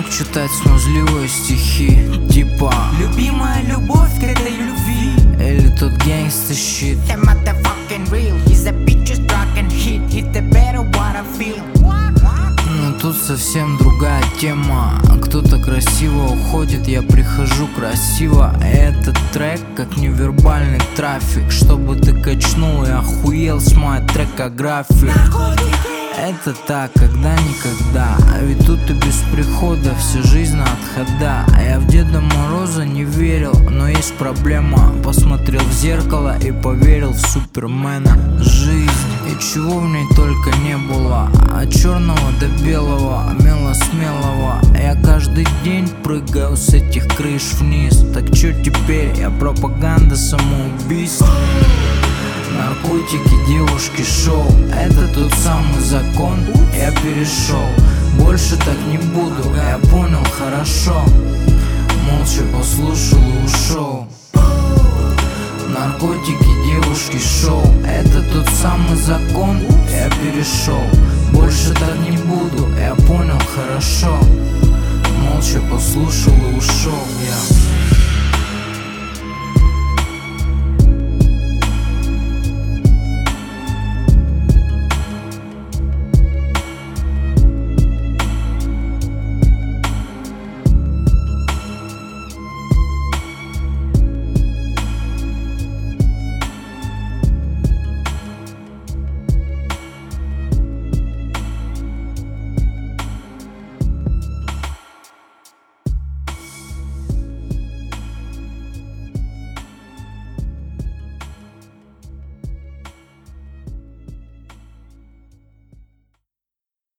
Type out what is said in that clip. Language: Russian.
Начинают читать смазливые стихи, типа любимая любовь к этой любви. Или тут gangsta shit. The motherfucking real. He's a bitch just rock and hit. Hit the better what I feel. Но тут совсем другая тема. Кто-то красиво уходит, я прихожу красиво. Этот трек как невербальный трафик, чтобы ты качнул и охуел с моей трекографии. Это так, когда-никогда. А ведь тут и без прихода вся жизнь на отхода. А я в Деда Мороза не верил, но есть проблема. Посмотрел в зеркало и поверил в Супермена. Жизнь, и чего в ней только не было. От черного до белого, мело-смелого. Я каждый день прыгаю с этих крыш вниз. Так чё теперь, я пропаганда самоубийств. Наркотики, девушки, шоу. Это тот самый закон, я перешел. Больше так не буду, я понял хорошо. Молча послушал и ушел. Наркотики, девушки, шоу. Это тот самый закон, я перешел. Больше так не буду, я понял хорошо. Молча послушал и ушел я.